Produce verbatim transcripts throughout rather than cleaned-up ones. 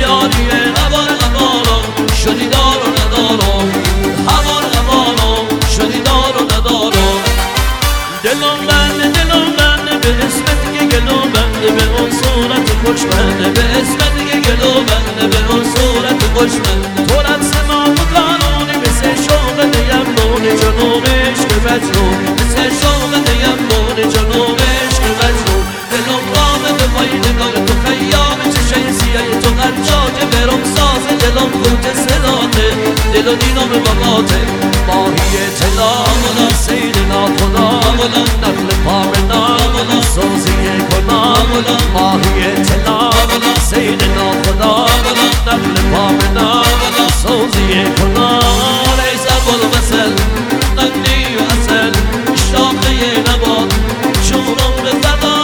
یاری هوار هوارا شدی دار و ندارا هوار هوارا شدی دار و ندارا دلم بنده دلم بنده به اسمت که گلو بنده به اون صورت خوش بنده به اسمت که گلو بنده به اون صورت خوش بنده تو رقص ما و قانونی مثل شوق دیم بون جنوب عشق مجنون مثل شوق دیم بون جنوب عشق مجنون دلم رامه به پای نگاه تو خیام چشای سیاه تو قرچاج برم ساز دلم قوت صداته دل و دینم باباته ماهی طلا مولا سیدنا خدا مولا نقل پامنا مولا سوزی کنا مولا ماهی طلا مولا سیدنا خدا مولا نقل پامنا مولا سوزی کنا لیس بالمثل غنی و اصل شاخه نبات شورم به فدا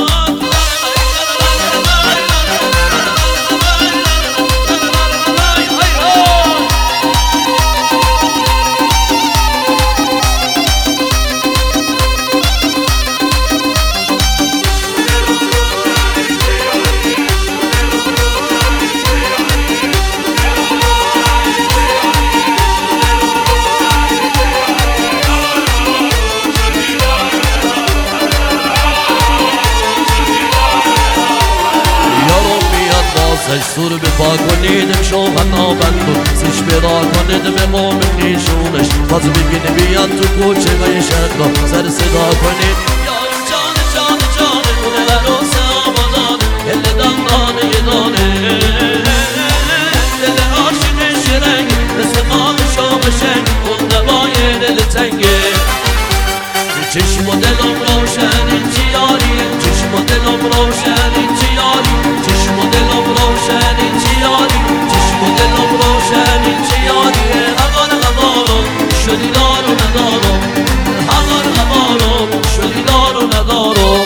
سش سور به پا کنیدم شوهر نابندو سش برا کنیدم امام خیشونش باز بگین بیاد تو کوچه و شهرگاه سر صدا کنید یا جان جان جان اون عروس آبادانه دل دندانه یه دانه دل عاشق شرنگ مثل ماه شام شنگ اون دوای دل تنگه چشم و دلم روشن این چیاری چشم و دلم روشن این چیاری چشم و دلم روشن این چیاری چشم و دلم روشن این چیاری هوار هوارم شدی دار و ندارم هوار هوارم شدی دار و ندارم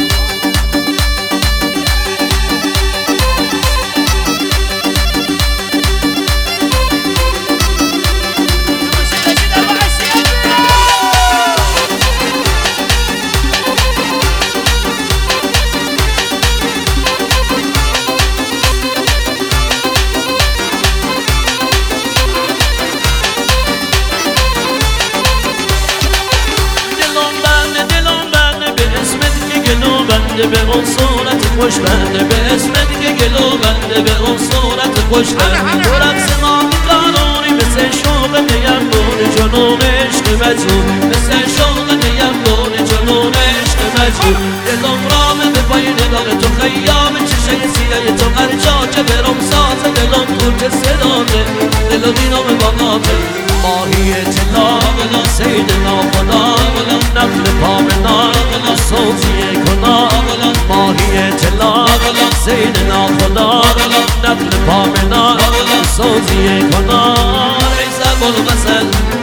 به اون صورت خوش بنده به اسمت که گلو بنده به اون صورت خوش بنده تو رقص ما قانونی مثل شوق دیم بون جنون عشق مجنون مثل شوق دیم بون جنون عشق مجنون دلم رامه به پای نگاه تو خیام چشای سیاه تو قرچاچه برم ساز دلم قوت صداته دل و دینم باقاته ماهی طلا بلا سیدنا خدا بلا نقل پامنا بلا سوزی کنا ماهی طلا بلا سیدنا خدا بلا نقل پامنا بلا سوزی کنا لیس بالمثل